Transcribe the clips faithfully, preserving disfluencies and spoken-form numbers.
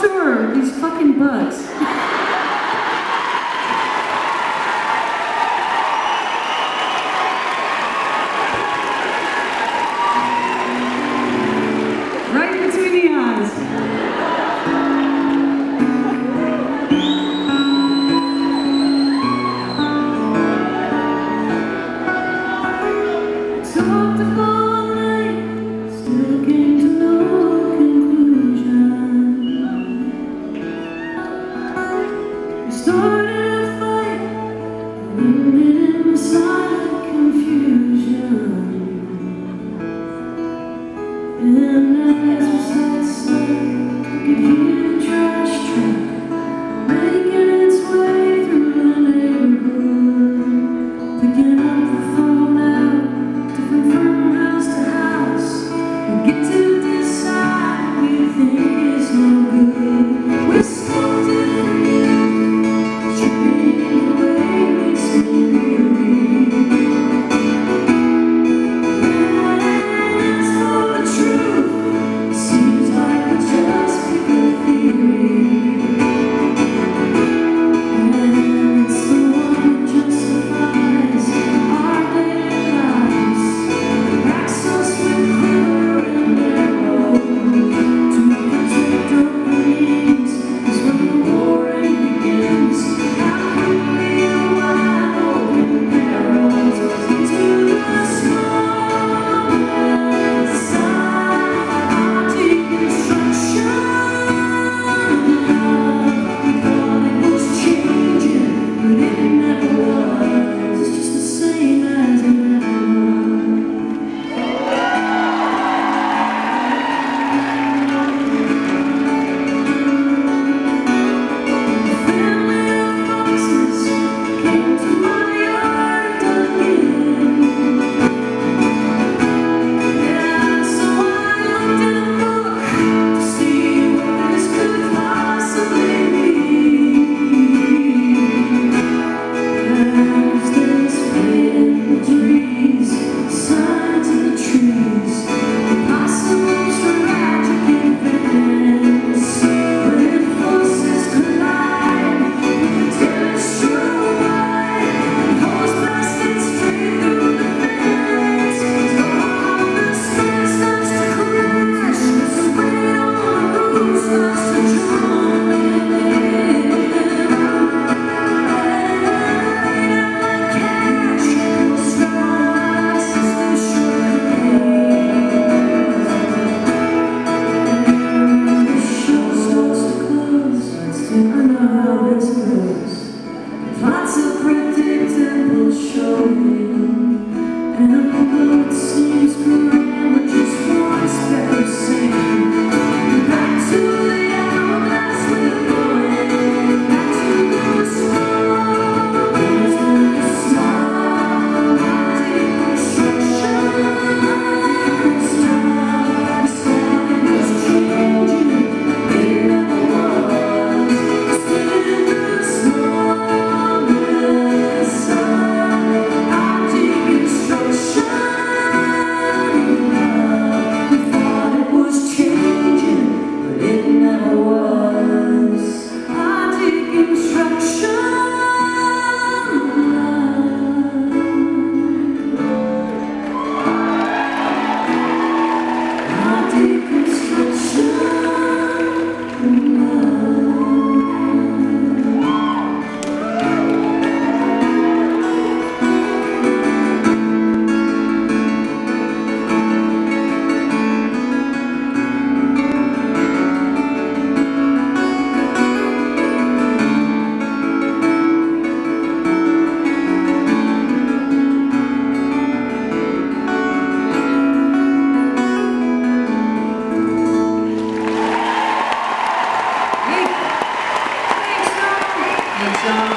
tour with these fucking bugs. Right between the eyes. Talked about night, still came to no conclusion. We started a fight, ended in silent confusion. And as we sat stuck, we could hear the trash truck making its way through the neighborhood, picking up the fallout, different from house to house. We get to decide what we think is no good. We're so different, treating the way makes me weary. And as for the truth, it seems like we just pick a theory. And it's the one that justifies our daily lives, racks us with quiver and arrow to protect our dreams. 'Cause when the warring begins, how quickly the wide open arrows into the smallest side of deconstruction. We thought it was changing, but it never was. It's just the same as it never was. Family of foxes came to my yard again. Yeah, so I looked in a book to see what this could possibly be. As there's fate in the trees, signs in the trees, impossible tragic events. When forces collide, the terrorists strode wide, and horse blasted straight through the fence. All the sky starts to crash, the weight on the roof starts to drum in. Cash, strong system shook hands. The show starts to close, I know how this goes. Lots of predictable showing, and although it seems grand, we're just one step saying back to the hourglass we're going, back to the small ways in the small deconstruction. Stop, stop, it was changing, it never was. Still in the smallest side of deconstruction. We thought it was changing, but it never was. Our deconstruction. Our deconstruction. Thanks, y'all.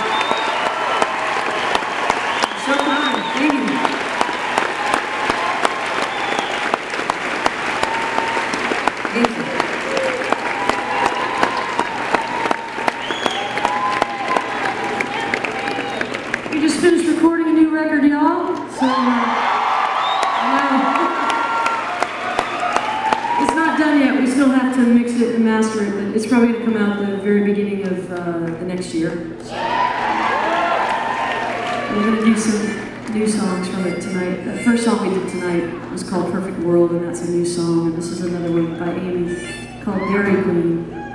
So kind. Thank you. Thank you. We just finished recording a new record, y'all. So, uh, no. It's not done yet. We still have to to mix it and master it, but it's probably going to come out the very beginning of uh, the next year. We're going to do some new songs from it tonight. The first song we did tonight was called Perfect World, and that's a new song. And this is another one by Amy called Dairy Queen.